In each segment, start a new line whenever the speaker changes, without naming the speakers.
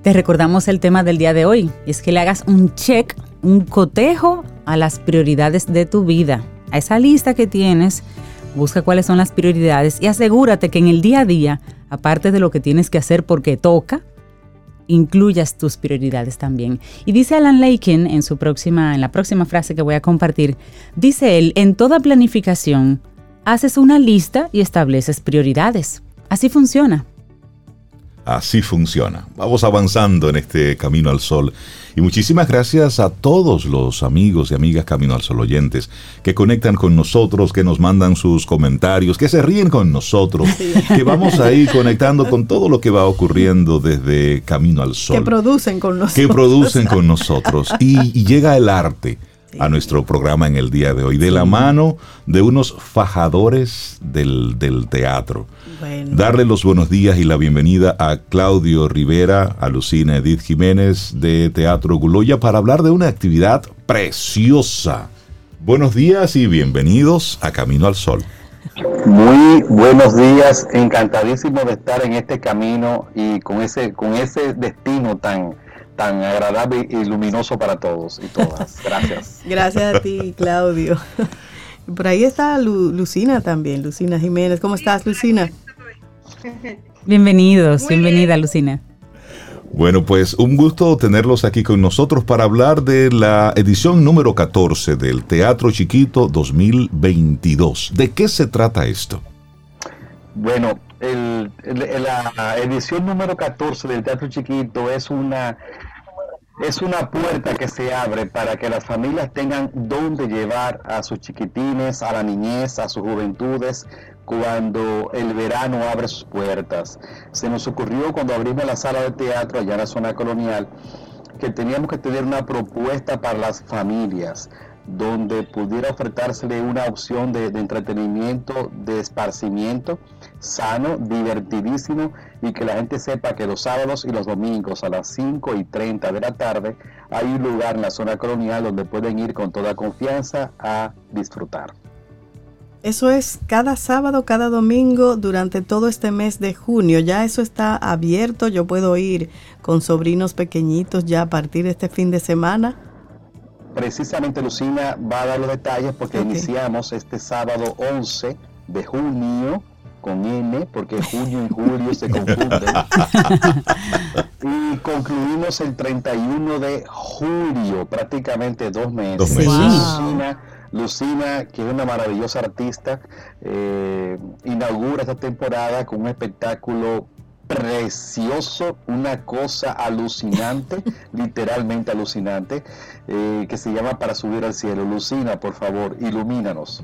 te recordamos el tema del día de hoy. Y es que le hagas un check, un cotejo a las prioridades de tu vida. A esa lista que tienes, busca cuáles son las prioridades y asegúrate que en el día a día, aparte de lo que tienes que hacer porque toca, incluyas tus prioridades también. Y dice Alan Laken en la próxima frase que voy a compartir, dice él, en toda planificación, haces una lista y estableces prioridades. Así funciona.
Así funciona. Vamos avanzando en este Camino al Sol. Y muchísimas gracias a todos los amigos y amigas Camino al Sol oyentes que conectan con nosotros, que nos mandan sus comentarios, que se ríen con nosotros, que vamos ahí conectando con todo lo que va ocurriendo desde Camino al Sol.
Que producen con nosotros. Y llega el arte a nuestro programa en el día de hoy, de la mano de unos fajadores del teatro. Bueno. Darle los buenos días y la bienvenida a Claudio Rivera, a Lucina Edith Jiménez de Teatro Guloya para hablar de una actividad preciosa. Buenos días y bienvenidos a Camino al Sol.
Muy buenos días, encantadísimo de estar en este camino y con ese destino tan agradable y luminoso para todos y todas. Gracias.
Gracias a ti, Claudio. Por ahí está Lucina también, Lucina Jiménez. ¿Cómo estás, Lucina?
Bienvenida, Lucina.
Bueno, pues un gusto tenerlos aquí con nosotros para hablar de la edición número 14 del Teatro Chiquito 2022. ¿De qué se trata esto?
Bueno, la edición número 14 del Teatro Chiquito es una puerta que se abre para que las familias tengan dónde llevar a sus chiquitines, a la niñez, a sus juventudes, cuando el verano abre sus puertas. Se nos ocurrió cuando abrimos la sala de teatro allá en la zona colonial, que teníamos que tener una propuesta para las familias, donde pudiera ofertársele una opción de entretenimiento, de esparcimiento, sano, divertidísimo, y que la gente sepa que los sábados y los domingos a las 5:30 de la tarde hay un lugar en la zona colonial donde pueden ir con toda confianza a disfrutar.
Eso es cada sábado, cada domingo, durante todo este mes de junio. Ya eso está abierto, yo puedo ir con sobrinos pequeñitos ya a partir de este fin de semana.
Precisamente Lucina va a dar los detalles porque iniciamos este sábado 11 de junio, con N, porque junio y julio se confunden, y concluimos el 31 de julio, prácticamente 2 meses.
2 meses.
Wow. Lucina, que es una maravillosa artista, inaugura esta temporada con un espectáculo precioso, una cosa alucinante, literalmente alucinante, que se llama Para Subir al Cielo. Lucina, por favor, ilumínanos.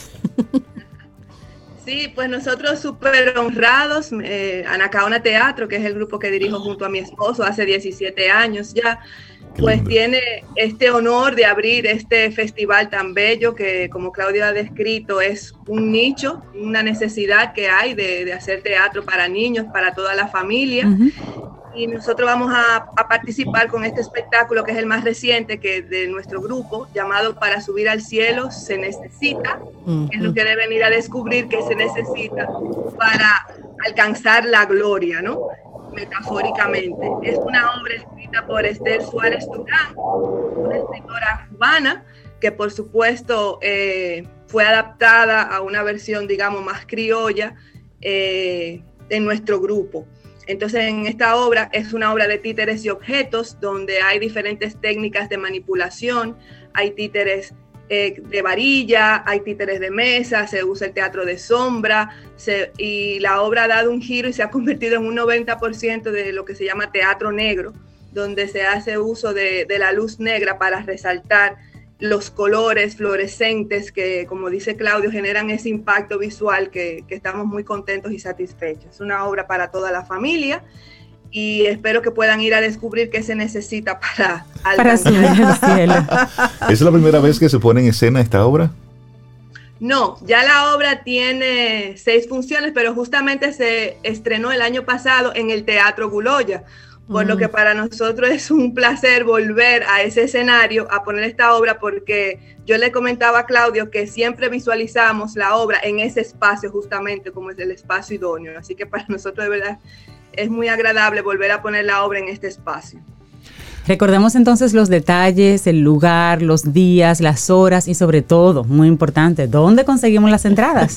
Sí, pues nosotros súper honrados, Anacaona Teatro, que es el grupo que dirijo junto a mi esposo hace 17 años ya, pues tiene este honor de abrir este festival tan bello que, como Claudia ha descrito, es un nicho, una necesidad que hay de hacer teatro para niños, para toda la familia. Uh-huh. Y nosotros vamos a participar con este espectáculo que es el más reciente que de nuestro grupo, llamado Para Subir al Cielo se necesita, que es lo que deben ir a descubrir que se necesita para alcanzar la gloria, ¿no? Metafóricamente. Es una obra escrita por Esther Suárez Durán, una escritora cubana que por supuesto fue adaptada a una versión, digamos, más criolla de nuestro grupo. Entonces, en esta obra es una obra de títeres y objetos donde hay diferentes técnicas de manipulación, hay títeres de varilla, hay títeres de mesa, se usa el teatro de sombra, y la obra ha dado un giro y se ha convertido en un 90% de lo que se llama teatro negro, donde se hace uso de la luz negra para resaltar los colores fluorescentes que, como dice Claudio, generan ese impacto visual que estamos muy contentos y satisfechos. Es una obra para toda la familia y espero que puedan ir a descubrir qué se necesita para
subir al cielo.
¿Es la primera vez que se pone en escena esta obra?
No, ya la obra tiene 6 funciones, pero justamente se estrenó el año pasado en el Teatro Guloya. Por lo que para nosotros es un placer volver a ese escenario a poner esta obra, porque yo le comentaba a Claudio que siempre visualizamos la obra en ese espacio justamente como es el espacio idóneo. Así que para nosotros de verdad es muy agradable volver a poner la obra en este espacio.
Recordemos entonces los detalles, el lugar, los días, las horas y sobre todo, muy importante, ¿dónde conseguimos las entradas?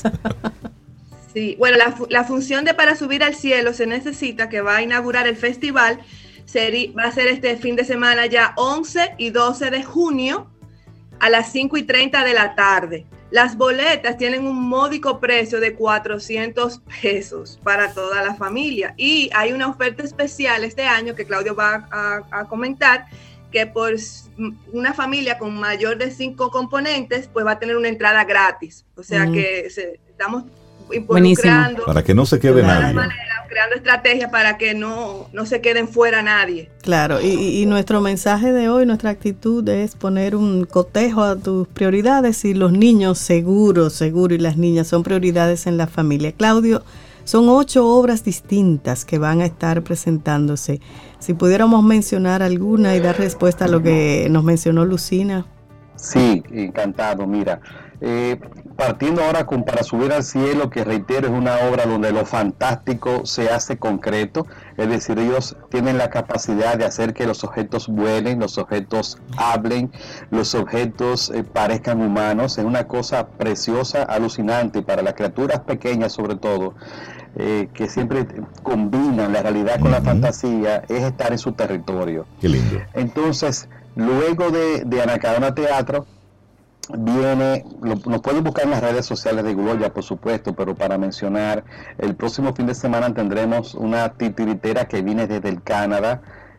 Sí, bueno, la función de Para Subir al Cielo se necesita, que va a inaugurar el festival, va a ser este fin de semana ya 11 y 12 de junio a las 5:30 de la tarde. Las boletas tienen un módico precio de 400 pesos para toda la familia. Y hay una oferta especial este año que Claudio va a comentar, que por una familia con mayor de 5 componentes, pues va a tener una entrada gratis. O sea que estamos involucrando.
Para que no se quede nadie.
Creando estrategias para que no se queden fuera nadie.
Claro, y nuestro mensaje de hoy, nuestra actitud es poner un cotejo a tus prioridades, y los niños seguro, y las niñas son prioridades en la familia. Claudio, son 8 obras distintas que van a estar presentándose. Si pudiéramos mencionar alguna y dar respuesta a lo que nos mencionó Lucina.
Sí, encantado, mira. Partiendo ahora con Para Subir al Cielo, que reitero es una obra donde lo fantástico se hace concreto, es decir, ellos tienen la capacidad de hacer que los objetos vuelen, los objetos hablen, los objetos parezcan humanos. Es una cosa preciosa, alucinante para las criaturas pequeñas sobre todo, que siempre combinan la realidad con la fantasía, es estar en su territorio.
Qué lindo.
Entonces, luego de Anacaona Teatro, viene, nos pueden buscar en las redes sociales de Gloria, por supuesto, pero para mencionar, el próximo fin de semana tendremos una titiritera que viene desde el Canadá,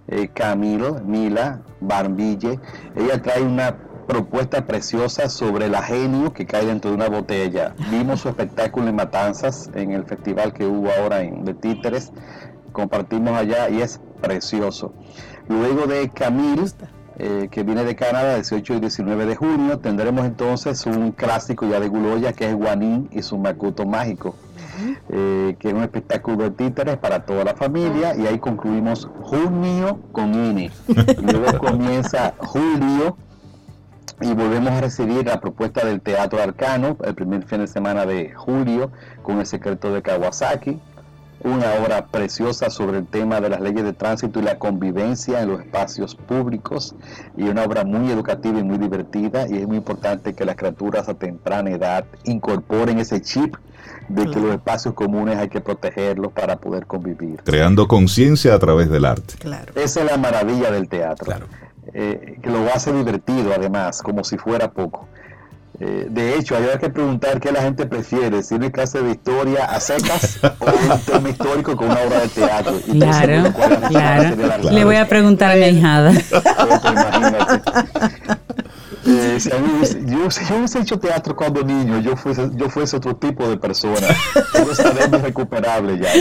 Mila Barbille. Ella trae una propuesta preciosa sobre el ajenio que cae dentro de una botella. Vimos su espectáculo en Matanzas, en el festival que hubo ahora de títeres, compartimos allá y es precioso. Luego de Camille, que viene de Canadá, 18 y 19 de junio, tendremos entonces un clásico ya de Guloya, que es Guanín y su Macuto Mágico, que es un espectáculo de títeres para toda la familia, y ahí concluimos junio con INE. Luego comienza julio y volvemos a recibir la propuesta del Teatro Arcano, el primer fin de semana de julio, con El Secreto de Kawasaki, una obra preciosa sobre el tema de las leyes de tránsito y la convivencia en los espacios públicos, y una obra muy educativa y muy divertida, y es muy importante que las criaturas a temprana edad incorporen ese chip de que los espacios comunes hay que protegerlos para poder convivir.
Creando conciencia a través del arte.
Claro.
Esa es la maravilla del teatro,
claro.
Que lo hace divertido además, como si fuera poco. De hecho, hay que preguntar qué la gente prefiere, si una clase de historia a secas o un tema histórico con una obra de teatro. Y
claro. Le voy a preguntar a mi hijada.
Imagínate. Si yo hubiese hecho teatro cuando niño, yo fuese otro tipo de persona. Yo estaría irrecuperable ya.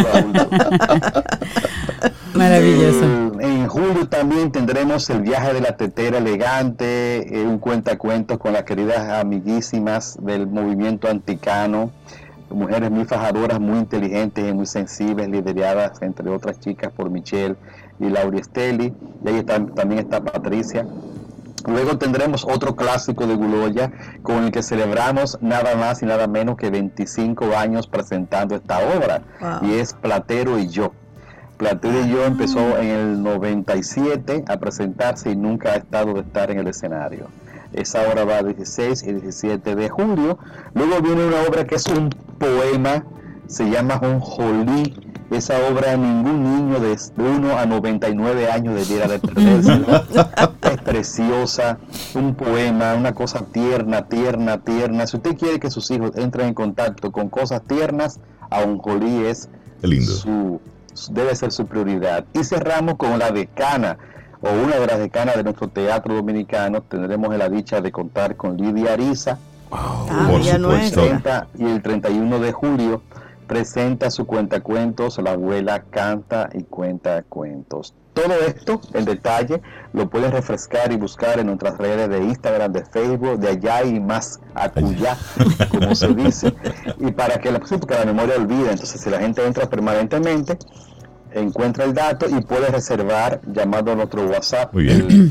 Maravilloso.
En julio también tendremos El Viaje de la Tetera Elegante, un cuentacuentos con las queridas amiguísimas del movimiento anticano, mujeres muy fajadoras, muy inteligentes y muy sensibles, lideradas entre otras chicas por Michelle y Laura Esteli, y ahí también está Patricia. Luego tendremos otro clásico de Guloya, con el que celebramos nada más y nada menos que 25 años presentando esta obra, y es Platero y yo. Platero y yo empezó en el 97 a presentarse y nunca ha estado de estar en el escenario. Esa obra va 16 y 17 de julio. Luego viene una obra que es un poema, se llama Jonjolí. Esa obra ningún niño de 1 a 99 años debiera de perderse. Es preciosa, un poema, una cosa tierna. Si usted quiere que sus hijos entren en contacto con cosas tiernas, Jonjolí es debe ser su prioridad. Y cerramos con la decana, o una de las decanas de nuestro teatro dominicano. Tendremos la dicha de contar con Lidia Ariza.
Por supuesto.
Y el 31 de julio presenta su cuentacuentos, La Abuela Canta y Cuenta Cuentos. Todo esto, el detalle, lo pueden refrescar y buscar en nuestras redes de Instagram, de Facebook, de allá y más acullá, como se dice. Y para que porque la memoria olvida, entonces si la gente entra permanentemente, encuentra el dato y puede reservar llamando a nuestro WhatsApp,
el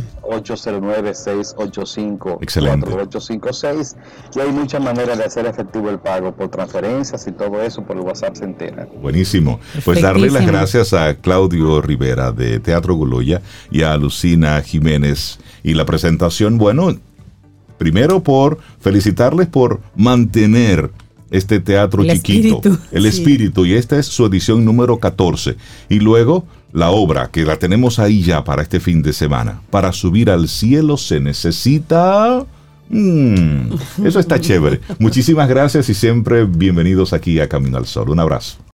809-685-4856, y hay muchas maneras de hacer efectivo el pago por transferencias y todo eso por el WhatsApp se entera.
Buenísimo. Pues darle las gracias a Claudio Rivera de Teatro Goloya y a Lucina Jiménez. Y la presentación, bueno, primero por felicitarles por mantener este teatro chiquito, el espíritu, y esta es su edición número 14. Y luego la obra, que la tenemos ahí ya para este fin de semana. Para subir al cielo se necesita... eso está chévere. Muchísimas gracias y siempre bienvenidos aquí a Camino al Sol. Un abrazo.